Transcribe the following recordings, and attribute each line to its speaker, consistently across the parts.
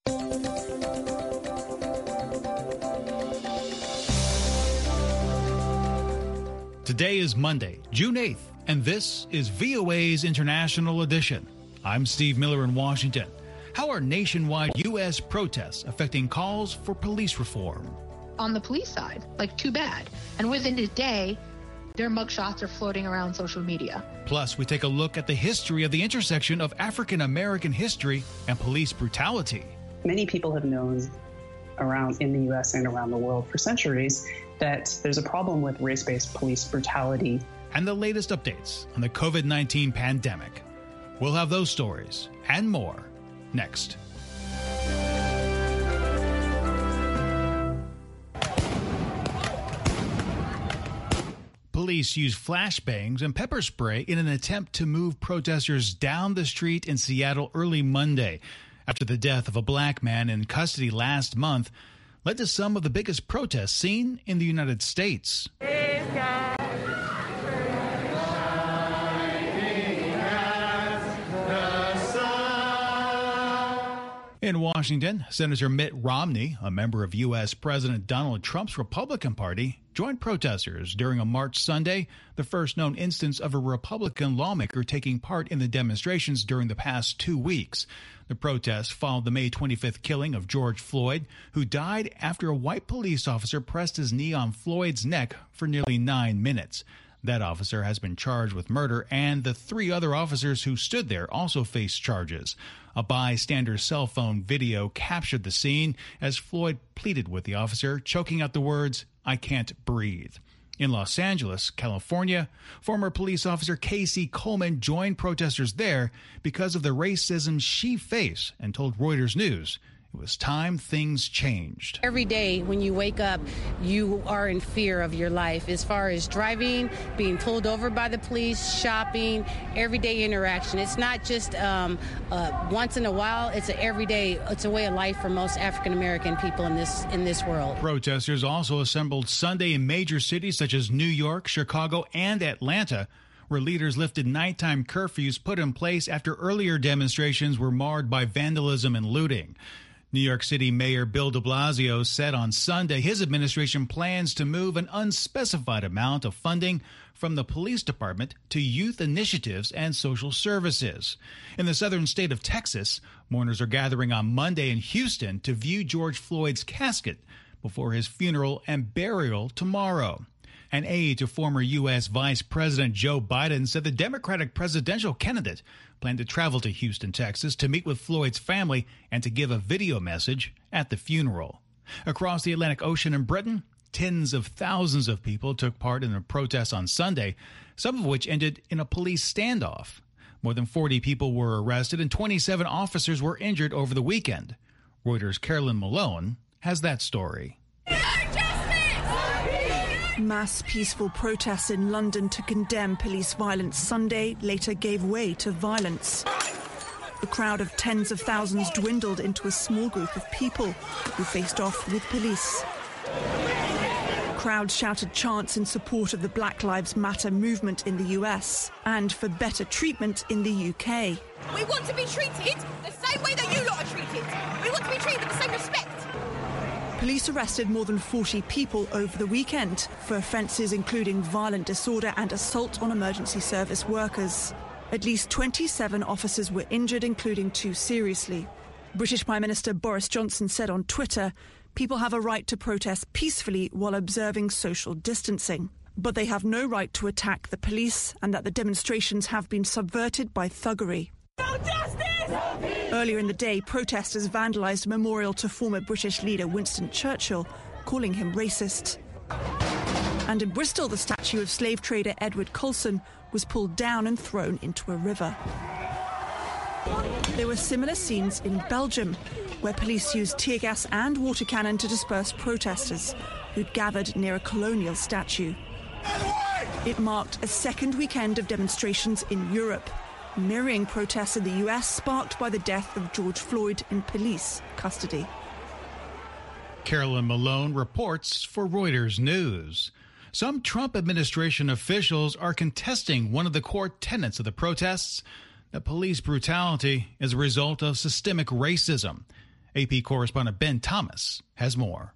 Speaker 1: Today is Monday, June 8th, and this is VOA's International Edition. I'm Steve Miller in Washington. How are nationwide U.S. protests affecting calls for police reform?
Speaker 2: On the police side, too bad. And within a day, their mugshots are floating around social media.
Speaker 1: Plus, we take a look at the history of the intersection of African American history and police brutality.
Speaker 3: Many people have known in the U.S. and around the world for centuries that there's a problem with race-based police brutality.
Speaker 1: And the latest updates on the COVID-19 pandemic. We'll have those stories and more next. Police used flashbangs and pepper spray in an attempt to move protesters down the street in Seattle early Monday after the death of a black man in custody last month led to some of the biggest protests seen in the United States. In Washington, Senator Mitt Romney, a member of U.S. President Donald Trump's Republican Party, joined protesters during a march Sunday, the first known instance of a Republican lawmaker taking part in the demonstrations during the past 2 weeks. The protest followed the May 25th killing of George Floyd, who died after a white police officer pressed his knee on Floyd's neck for nearly 9 minutes. That officer has been charged with murder, and the 3 other officers who stood there also face charges. A bystander's cell phone video captured the scene as Floyd pleaded with the officer, choking out the words, "I can't breathe." In Los Angeles, California, former police officer Casey Coleman joined protesters there because of the racism she faced and told Reuters News it was time things changed.
Speaker 4: Every day when you wake up, you are in fear of your life as far as driving, being pulled over by the police, shopping, everyday interaction. It's not just once in a while. It's an everyday. It's a way of life for most African American people in this world.
Speaker 1: Protesters also assembled Sunday in major cities such as New York, Chicago, and Atlanta, where leaders lifted nighttime curfews put in place after earlier demonstrations were marred by vandalism and looting. New York City Mayor Bill de Blasio said on Sunday his administration plans to move an unspecified amount of funding from the police department to youth initiatives and social services. In the southern state of Texas, mourners are gathering on Monday in Houston to view George Floyd's casket before his funeral and burial tomorrow. An aide to former U.S. Vice President Joe Biden said the Democratic presidential candidate planned to travel to Houston, Texas, to meet with Floyd's family and to give a video message at the funeral. Across the Atlantic Ocean in Britain, tens of thousands of people took part in a protest on Sunday, some of which ended in a police standoff. More than 40 people were arrested and 27 officers were injured over the weekend. Reuters' Carolyn Malone has that story.
Speaker 5: Mass peaceful protests in London to condemn police violence Sunday later gave way to violence. The crowd of tens of thousands dwindled into a small group of people who faced off with police. Crowds shouted chants in support of the Black Lives Matter movement in the US and for better treatment in the UK.
Speaker 6: We want to be treated the same way that you lot are treated. We want to be treated with the same respect.
Speaker 5: Police arrested more than 40 people over the weekend for offences including violent disorder and assault on emergency service workers. At least 27 officers were injured, including 2 seriously. British Prime Minister Boris Johnson said on Twitter, people have a right to protest peacefully while observing social distancing, but they have no right to attack the police and that the demonstrations have been subverted by thuggery.
Speaker 6: No justice!
Speaker 5: Earlier in the day, protesters vandalised a memorial to former British leader Winston Churchill, calling him racist. And in Bristol, the statue of slave trader Edward Colson was pulled down and thrown into a river. There were similar scenes in Belgium, where police used tear gas and water cannon to disperse protesters who'd gathered near a colonial statue. It marked a second weekend of demonstrations in Europe, mirroring protests in the US sparked by the death of George Floyd in police custody.
Speaker 1: Carolyn Malone reports for Reuters News. Some Trump administration officials are contesting one of the core tenets of the protests, that police brutality is a result of systemic racism. AP correspondent Ben Thomas has more.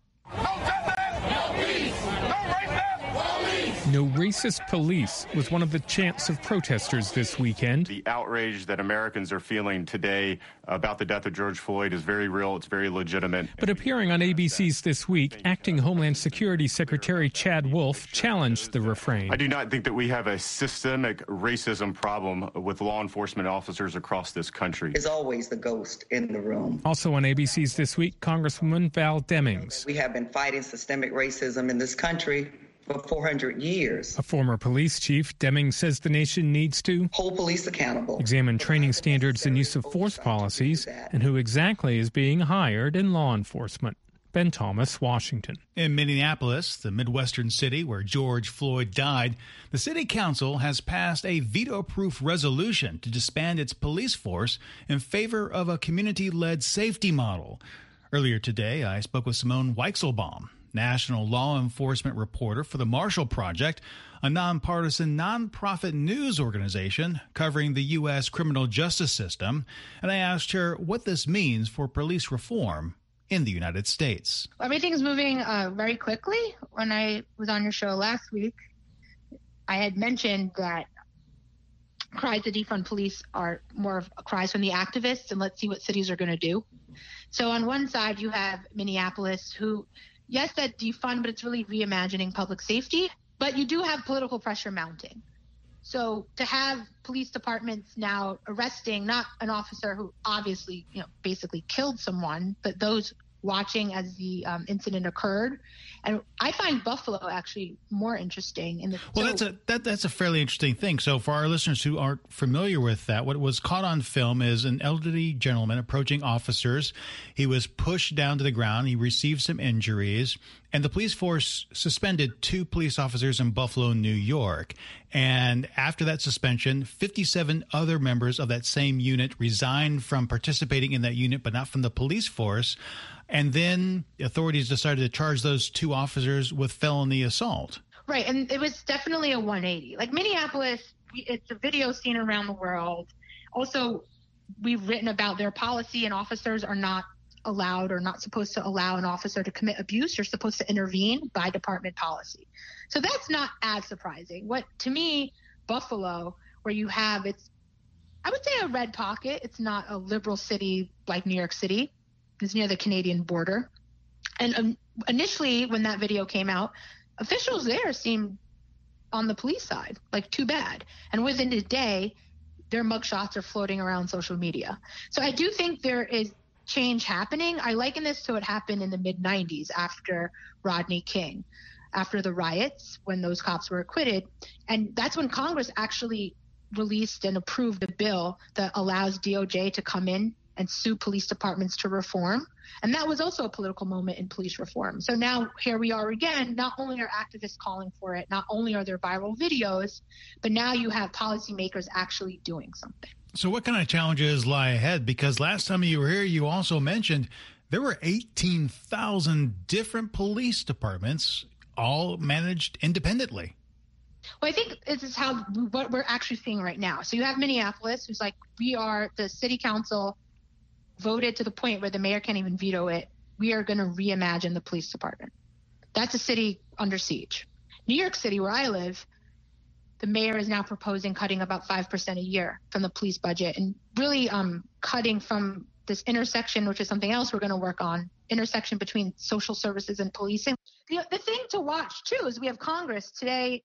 Speaker 7: No racist police was one of the chants of protesters this weekend.
Speaker 8: The outrage that Americans are feeling today about the death of George Floyd is very real. It's very legitimate.
Speaker 7: But appearing on ABC's This Week, Acting Homeland Security Secretary Chad Wolf challenged the refrain.
Speaker 8: I do not think that we have a systemic racism problem with law enforcement officers across this country.
Speaker 9: There's always the ghost in the room.
Speaker 7: Also on ABC's This Week, Congresswoman Val Demings.
Speaker 9: We have been fighting systemic racism in this country for 400 years.
Speaker 7: A former police chief, Demings says the nation needs to
Speaker 9: hold police accountable,
Speaker 7: examine training standards and use of force policies, and who exactly is being hired in law enforcement. Ben Thomas, Washington.
Speaker 1: In Minneapolis, the Midwestern city where George Floyd died, the city council has passed a veto-proof resolution to disband its police force in favor of a community-led safety model. Earlier today, I spoke with Simone Weichselbaum, national law enforcement reporter for the Marshall Project, a nonpartisan nonprofit news organization covering the U.S. criminal justice system. And I asked her what this means for police reform in the United States.
Speaker 2: Everything's moving very quickly. When I was on your show last week, I had mentioned that cries to defund police are more of cries from the activists, and let's see what cities are going to do. So on one side, you have Minneapolis, who, yes, that defund, but it's really reimagining public safety. But you do have political pressure mounting. So to have police departments now arresting not an officer who obviously, basically killed someone, but those watching as the incident occurred. And I find Buffalo actually more interesting.
Speaker 1: Well, that's a fairly interesting thing. So for our listeners who aren't familiar with that, what was caught on film is an elderly gentleman approaching officers. He was pushed down to the ground. He received some injuries. And the police force suspended 2 police officers in Buffalo, New York. And after that suspension, 57 other members of that same unit resigned from participating in that unit, but not from the police force. And then authorities decided to charge those 2 officers with felony assault.
Speaker 2: Right. And it was definitely a 180. Like Minneapolis, it's a video seen around the world. Also, we've written about their policy, and officers are not allowed or not supposed to allow an officer to commit abuse. You're supposed to intervene by department policy. So that's not as surprising. What, to me, Buffalo, where you have, I would say a red pocket. It's not a liberal city like New York City. It's near the Canadian border. And initially, when that video came out, officials there seemed on the police side, like too bad. And within a day, their mugshots are floating around social media. So I do think there is change happening. I liken this to what happened in the mid-90s after Rodney King, after the riots, when those cops were acquitted. And that's when Congress actually released and approved a bill that allows DOJ to come in and sue police departments to reform. And that was also a political moment in police reform. So now here we are again. Not only are activists calling for it, not only are there viral videos, but now you have policymakers actually doing something.
Speaker 1: So what kind of challenges lie ahead? Because last time you were here, you also mentioned there were 18,000 different police departments, all managed independently.
Speaker 2: Well, I think this is what we're actually seeing right now. So you have Minneapolis, who's like, the city council voted to the point where the mayor can't even veto it. We are going to reimagine the police department. That's a city under siege. New York City, where I live, the mayor is now proposing cutting about 5% a year from the police budget, and really cutting from this intersection, which is something else we're going to work on, intersection between social services and policing. The thing to watch, too, is we have Congress today.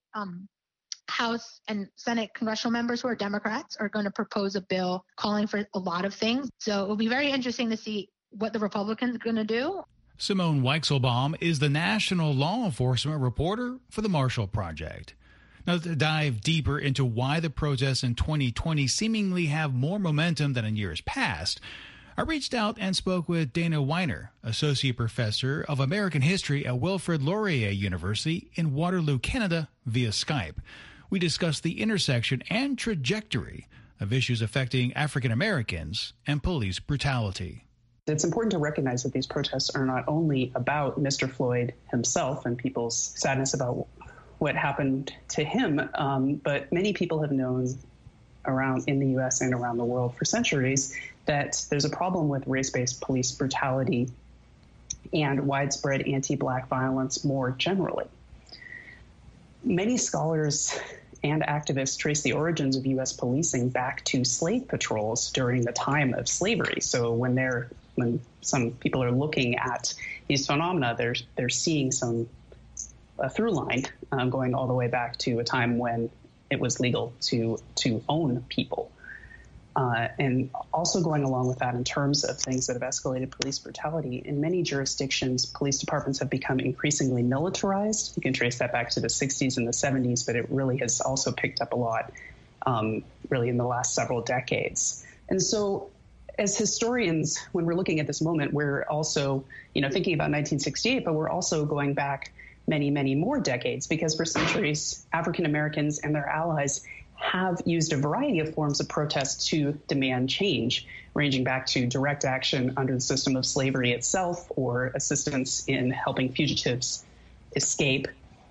Speaker 2: House and Senate congressional members who are Democrats are going to propose a bill calling for a lot of things. So it will be very interesting to see what the Republicans are going to do.
Speaker 1: Simone Weichselbaum is the national law enforcement reporter for the Marshall Project. Now, to dive deeper into why the protests in 2020 seemingly have more momentum than in years past, I reached out and spoke with Dana Weiner, Associate Professor of American History at Wilfrid Laurier University in Waterloo, Canada, via Skype. We discussed the intersection and trajectory of issues affecting African Americans and police brutality.
Speaker 3: It's important to recognize that these protests are not only about Mr. Floyd himself and people's sadness about what happened to him, but many people have known around in the U.S. and around the world for centuries that there's a problem with race-based police brutality and widespread anti-Black violence more generally. Many scholars and activists trace the origins of U.S. policing back to slave patrols during the time of slavery. So when some people are looking at these phenomena, they're seeing a through line going all the way back to a time when it was legal to own people. And also going along with that in terms of things that have escalated police brutality, in many jurisdictions, police departments have become increasingly militarized. You can trace that back to the 60s and the 70s, but it really has also picked up a lot really in the last several decades. And so as historians, when we're looking at this moment, we're also, thinking about 1968, but we're also going back many, many more decades, because for centuries, African Americans and their allies have used a variety of forms of protest to demand change, ranging back to direct action under the system of slavery itself or assistance in helping fugitives escape,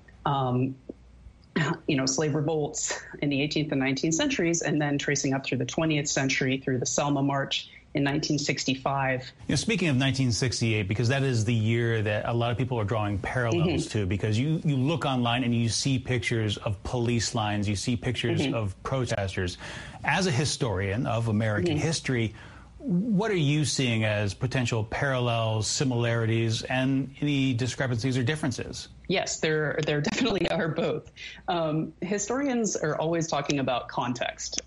Speaker 3: slave revolts in the 18th and 19th centuries, and then tracing up through the 20th century through the Selma March in 1965.
Speaker 1: Speaking of 1968, because that is the year that a lot of people are drawing parallels to, because you look online and you see pictures of police lines, you see pictures of protesters. As a historian of American history, what are you seeing as potential parallels, similarities, and any discrepancies or differences?
Speaker 3: Yes, there definitely are both. Historians are always talking about context.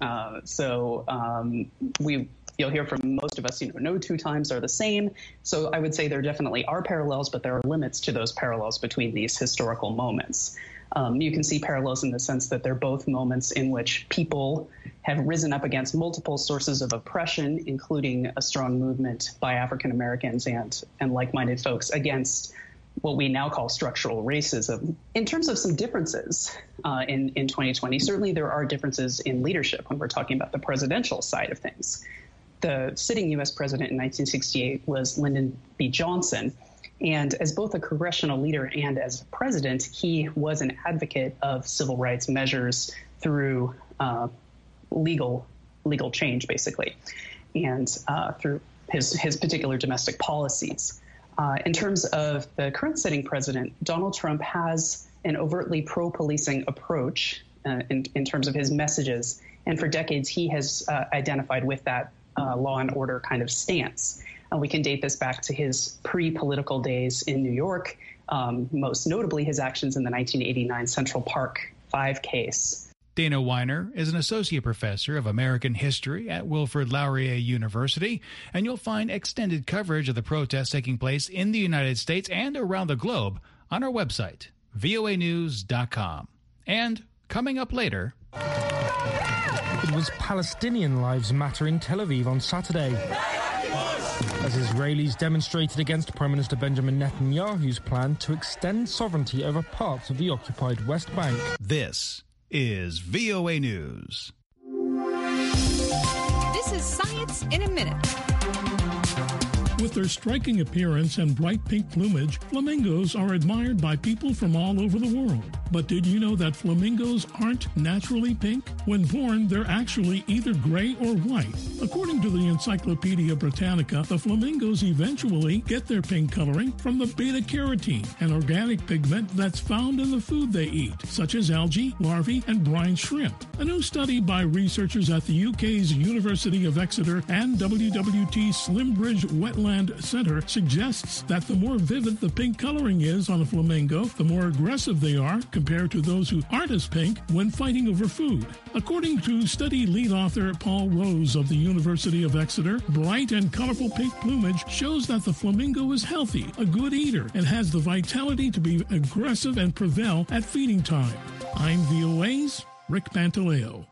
Speaker 3: You'll hear from most of us, no two times are the same. So I would say there definitely are parallels, but there are limits to those parallels between these historical moments. You can see parallels in the sense that they're both moments in which people have risen up against multiple sources of oppression, including a strong movement by African Americans and like-minded folks against what we now call structural racism. In terms of some differences in 2020, certainly there are differences in leadership when we're talking about the presidential side of things. The sitting U.S. president in 1968 was Lyndon B. Johnson. And as both a congressional leader and as president, he was an advocate of civil rights measures through legal change, basically, and through his particular domestic policies. In terms of the current sitting president, Donald Trump has an overtly pro-policing approach in terms of his messages. And for decades, he has identified with that law and order kind of stance. And we can date this back to his pre-political days in New York, most notably his actions in the 1989 Central Park 5 case.
Speaker 1: Dana Weiner is an associate professor of American history at Wilfrid Laurier University, and you'll find extended coverage of the protests taking place in the United States and around the globe on our website, voanews.com. And coming up later...
Speaker 10: It was Palestinian Lives Matter in Tel Aviv on Saturday, as Israelis demonstrated against Prime Minister Benjamin Netanyahu's plan to extend sovereignty over parts of the occupied West Bank.
Speaker 1: This is VOA News.
Speaker 11: This is Science in a Minute.
Speaker 12: With their striking appearance and bright pink plumage, flamingos are admired by people from all over the world. But did you know that flamingos aren't naturally pink? When born, they're actually either gray or white. According to the Encyclopedia Britannica, the flamingos eventually get their pink coloring from the beta-carotene, an organic pigment that's found in the food they eat, such as algae, larvae, and brine shrimp. A new study by researchers at the UK's University of Exeter and WWT Slimbridge Wetland Center suggests that the more vivid the pink coloring is on a flamingo, the more aggressive they are compared to those who aren't as pink when fighting over food. According to study lead author Paul Rose of the University of Exeter, bright and colorful pink plumage shows that the flamingo is healthy, a good eater, and has the vitality to be aggressive and prevail at feeding time. I'm VOA's Rick Pantaleo.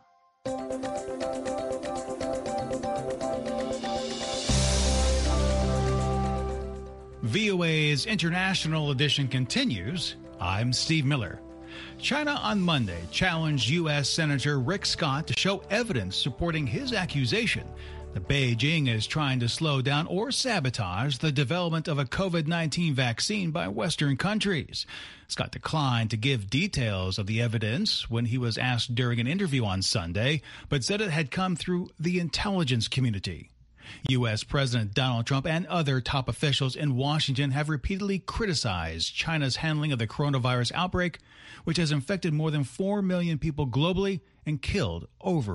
Speaker 1: VOA's International Edition continues. I'm Steve Miller. China on Monday challenged U.S. Senator Rick Scott to show evidence supporting his accusation Beijing is trying to slow down or sabotage the development of a COVID-19 vaccine by Western countries. Scott declined to give details of the evidence when he was asked during an interview on Sunday, but said it had come through the intelligence community. U.S. President Donald Trump and other top officials in Washington have repeatedly criticized China's handling of the coronavirus outbreak, which has infected more than 4 million people globally and killed over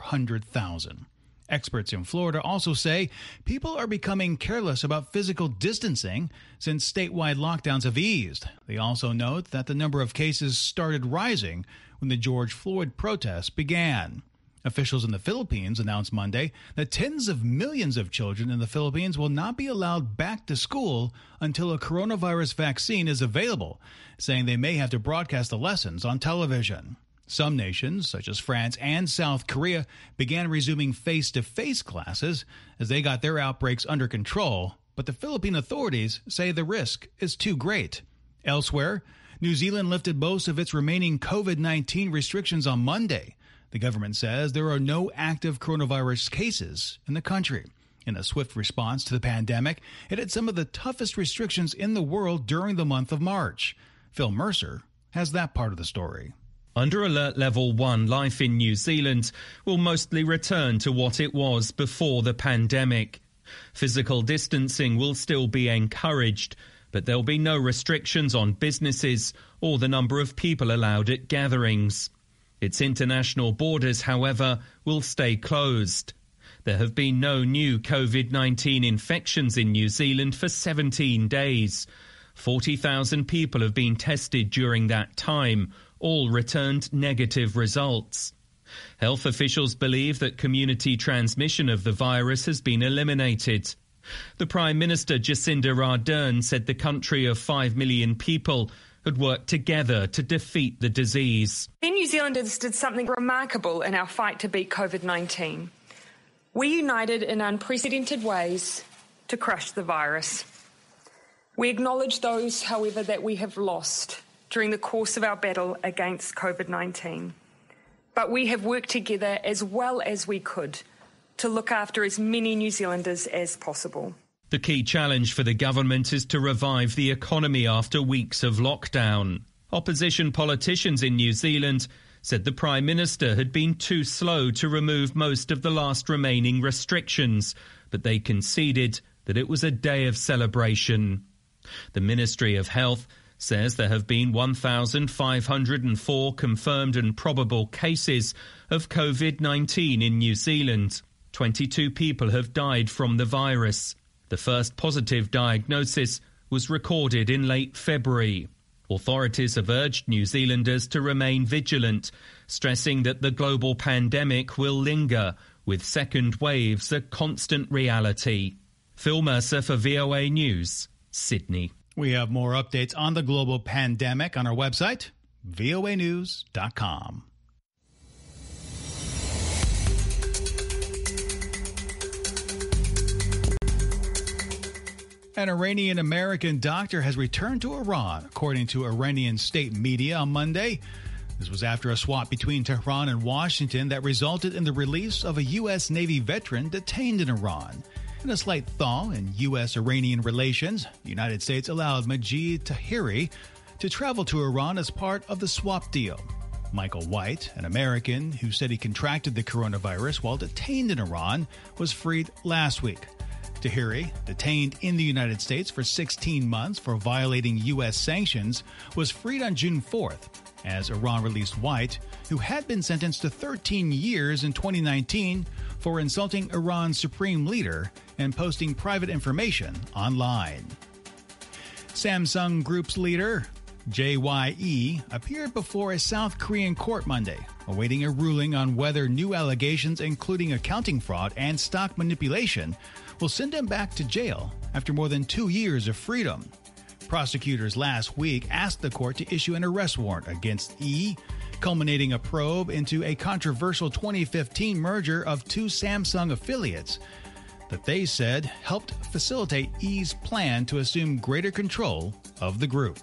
Speaker 1: 400,000. Experts in Florida also say people are becoming careless about physical distancing since statewide lockdowns have eased. They also note that the number of cases started rising when the George Floyd protests began. Officials in the Philippines announced Monday that tens of millions of children in the Philippines will not be allowed back to school until a coronavirus vaccine is available, saying they may have to broadcast the lessons on television. Some nations, such as France and South Korea, began resuming face-to-face classes as they got their outbreaks under control, but the Philippine authorities say the risk is too great. Elsewhere, New Zealand lifted most of its remaining COVID-19 restrictions on Monday. The government says there are no active coronavirus cases in the country. In a swift response to the pandemic, it had some of the toughest restrictions in the world during the month of March. Phil Mercer has that part of the story.
Speaker 13: Under Alert Level 1, life in New Zealand will mostly return to what it was before the pandemic. Physical distancing will still be encouraged, but there'll be no restrictions on businesses or the number of people allowed at gatherings. Its international borders, however, will stay closed. There have been no new COVID-19 infections in New Zealand for 17 days. 40,000 people have been tested during that time. All returned negative results. Health officials believe that community transmission of the virus has been eliminated. The Prime Minister Jacinda Ardern said the country of 5 million people had worked together to defeat the disease.
Speaker 14: We New Zealanders did something remarkable in our fight to beat COVID-19. We united in unprecedented ways to crush the virus. We acknowledge those, however, that we have lost during the course of our battle against COVID-19. But we have worked together as well as we could to look after as many New Zealanders as possible.
Speaker 13: The key challenge for the government is to revive the economy after weeks of lockdown. Opposition politicians in New Zealand said the Prime Minister had been too slow to remove most of the last remaining restrictions, but they conceded that it was a day of celebration. The Ministry of Health says there have been 1,504 confirmed and probable cases of COVID-19 in New Zealand. 22 people have died from the virus. The first positive diagnosis was recorded in late February. Authorities have urged New Zealanders to remain vigilant, stressing that the global pandemic will linger, with second waves a constant reality. Phil Mercer for VOA News, Sydney.
Speaker 1: We have more updates on the global pandemic on our website, voanews.com. An Iranian-American doctor has returned to Iran, according to Iranian state media on Monday. This was after a swap between Tehran and Washington that resulted in the release of a U.S. Navy veteran detained in Iran. In a slight thaw in U.S.-Iranian relations, the United States allowed Majid Tahiri to travel to Iran as part of the swap deal. Michael White, an American who said he contracted the coronavirus while detained in Iran, was freed last week. Tahiri, detained in the United States for 16 months for violating U.S. sanctions, was freed on June 4th, as Iran released White, who had been sentenced to 13 years in 2019 for insulting Iran's supreme leader and posting private information online. Samsung Group's leader, JYE, appeared before a South Korean court Monday, awaiting a ruling on whether new allegations including accounting fraud and stock manipulation will send him back to jail after more than 2 years of freedom. Prosecutors last week asked the court to issue an arrest warrant against E, culminating a probe into a controversial 2015 merger of two Samsung affiliates that they said helped facilitate E's plan to assume greater control of the group.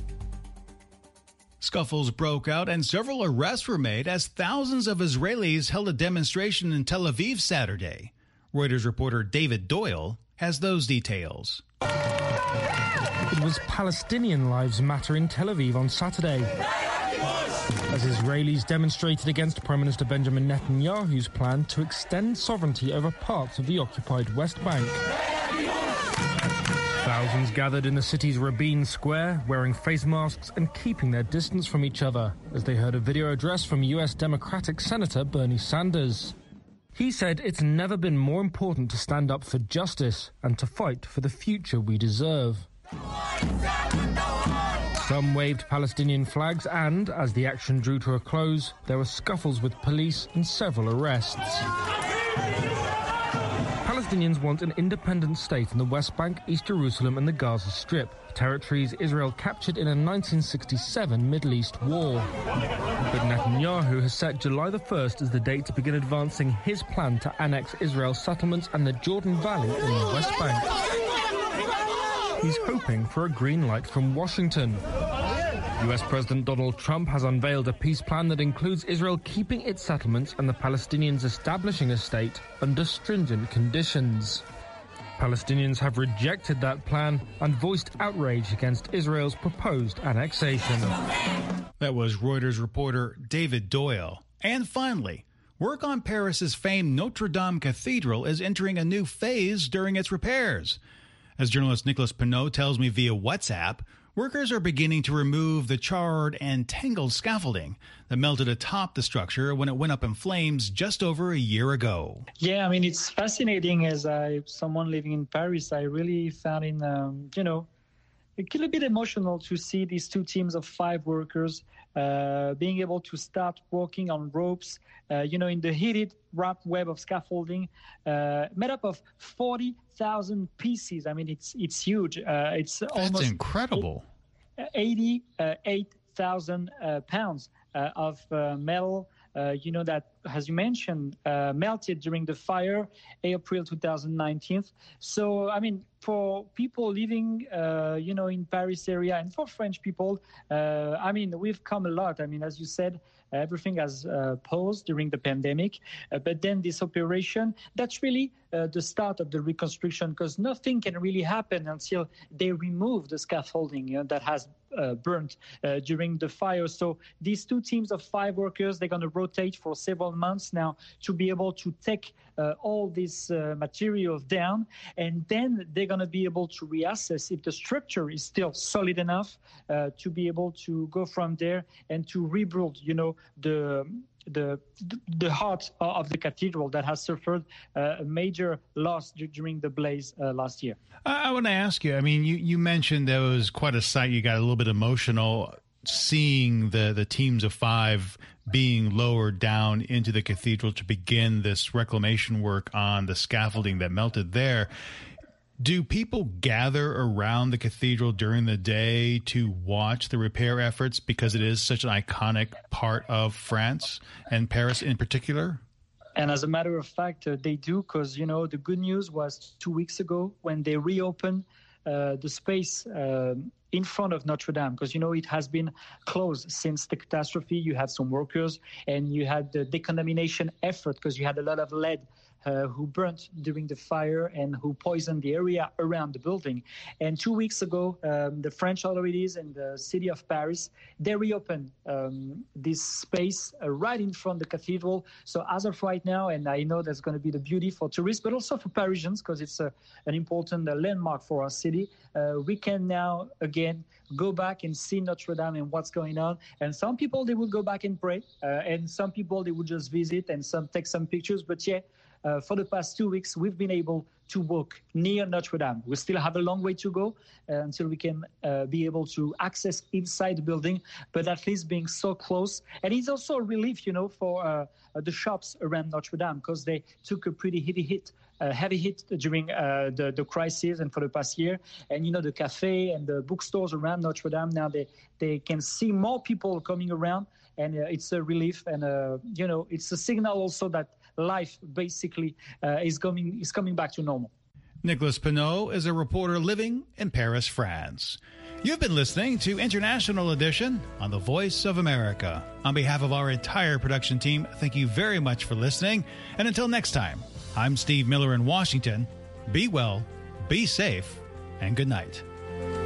Speaker 1: Scuffles broke out and several arrests were made as thousands of Israelis held a demonstration in Tel Aviv Saturday. Reuters reporter David Doyle has those details.
Speaker 10: It was Palestinian Lives Matter in Tel Aviv on Saturday, as Israelis demonstrated against Prime Minister Benjamin Netanyahu's plan to extend sovereignty over parts of the occupied West Bank. Thousands gathered in the city's Rabin Square, wearing face masks and keeping their distance from each other, as they heard a video address from U.S. Democratic Senator Bernie Sanders. He said it's never been more important to stand up for justice and to fight for the future we deserve. Some waved Palestinian flags and, as the action drew to a close, there were scuffles with police and several arrests. Palestinians want an independent state in the West Bank, East Jerusalem and the Gaza Strip, territories Israel captured in a 1967 Middle East war. But Netanyahu has set July the 1st as the date to begin advancing his plan to annex Israel's settlements and the Jordan Valley in the West Bank. He's hoping for a green light from Washington. US President Donald Trump has unveiled a peace plan that includes Israel keeping its settlements and the Palestinians establishing a state under stringent conditions. Palestinians have rejected that plan and voiced outrage against Israel's proposed annexation.
Speaker 1: That was Reuters reporter David Doyle. And finally, work on Paris's famed Notre Dame Cathedral is entering a new phase during its repairs. As journalist Nicholas Pineau tells me via WhatsApp, workers are beginning to remove the charred and tangled scaffolding that melted atop the structure when it went up in flames just over a year ago.
Speaker 15: Yeah, I mean, it's fascinating. As someone living in Paris, I really found it, a little bit emotional to see these two teams of 5 workers being able to start working on ropes, in the heated wrapped web of scaffolding made up of 40,000 pieces. I mean, it's huge. It's almost...
Speaker 1: That's incredible.
Speaker 15: 88,000 pounds of metal, that, as you mentioned, melted during the fire, April 2019. So, I mean, for people living, in Paris area and for French people, we've come a lot. I mean, as you said, everything has paused during the pandemic. But then this operation, that's really the start of the reconstruction, because nothing can really happen until they remove the scaffolding that has burnt during the fire. So these two teams of 5 workers, they're going to rotate for several months now to be able to take all this material down, and then they're going to be able to reassess if the structure is still solid enough to be able to go from there and to rebuild, the heart of the cathedral that has suffered a major loss during the blaze last year.
Speaker 1: I want to ask you, I mean, you mentioned there was quite a sight. You got a little bit emotional seeing the teams of 5 being lowered down into the cathedral to begin this reclamation work on the scaffolding that melted there. Do people gather around the cathedral during the day to watch the repair efforts because it is such an iconic part of France and Paris in particular?
Speaker 15: And as a matter of fact, they do, because, the good news was 2 weeks ago when they reopened the space in front of Notre Dame, because, it has been closed since the catastrophe. You had some workers and you had the decontamination effort because you had a lot of lead who burnt during the fire and who poisoned the area around the building. And 2 weeks ago, the French authorities and the city of Paris, they reopened this space right in front of the cathedral. So as of right now, and I know that's going to be the beauty for tourists, but also for Parisians, because it's an important landmark for our city, we can now again go back and see Notre Dame and what's going on. And some people, they will go back and pray, and some people, they will just visit and take some pictures. But yeah, for the past 2 weeks, we've been able to walk near Notre Dame. We still have a long way to go until we can be able to access inside the building, but at least being so close. And it's also a relief, for the shops around Notre Dame, because they took a pretty heavy hit during the crisis and for the past year. And, the cafe and the bookstores around Notre Dame, now they can see more people coming around, and it's a relief. And, it's a signal also that life basically is coming back to normal.
Speaker 1: Nicholas Pineau is a reporter living in Paris, France. You've been listening to International Edition on the Voice of America. On behalf of our entire production team, thank you very much for listening. And until next time, I'm Steve Miller in Washington. Be well, be safe, and good night.